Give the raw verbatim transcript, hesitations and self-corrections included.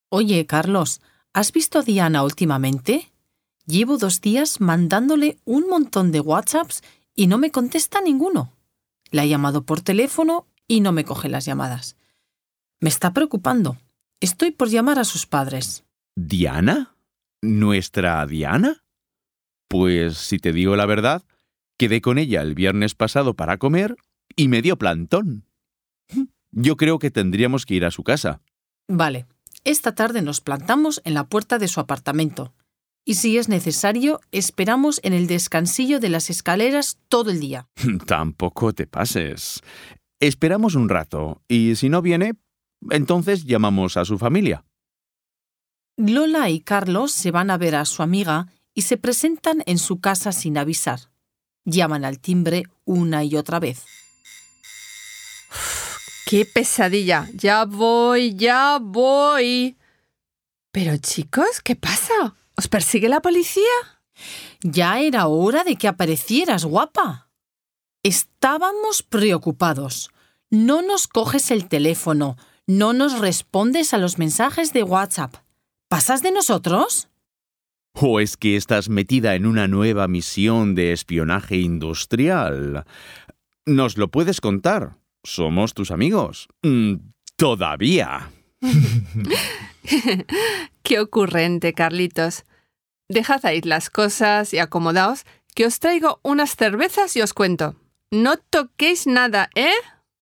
Oye, Carlos, ¿has visto a Diana últimamente? Llevo dos días mandándole un montón de WhatsApps y no me contesta ninguno. La he llamado por teléfono y no me coge las llamadas. Me está preocupando. Estoy por llamar a sus padres. ¿Diana? ¿Nuestra Diana? Pues, si te digo la verdad, quedé con ella el viernes pasado para comer y me dio plantón. Yo creo que tendríamos que ir a su casa. Vale, esta tarde nos plantamos en la puerta de su apartamento. Y si es necesario, esperamos en el descansillo de las escaleras todo el día. Tampoco te pases. Esperamos un rato y si no viene, entonces llamamos a su familia. Lola y Carlos se van a ver a su amiga y se presentan en su casa sin avisar. Llaman al timbre una y otra vez. ¡Qué pesadilla! ¡Ya voy, ya voy! Pero chicos, ¿qué pasa? ¿Os persigue la policía? Ya era hora de que aparecieras, guapa. Estábamos preocupados. No nos coges el teléfono, no nos respondes a los mensajes de WhatsApp. ¿Pasas de nosotros? ¿O es que estás metida en una nueva misión de espionaje industrial? ¿Nos lo puedes contar? Somos tus amigos. Mm, todavía. Qué ocurrente, Carlitos. Dejad ahí las cosas y acomodaos, que os traigo unas cervezas y os cuento. No toquéis nada, ¿eh?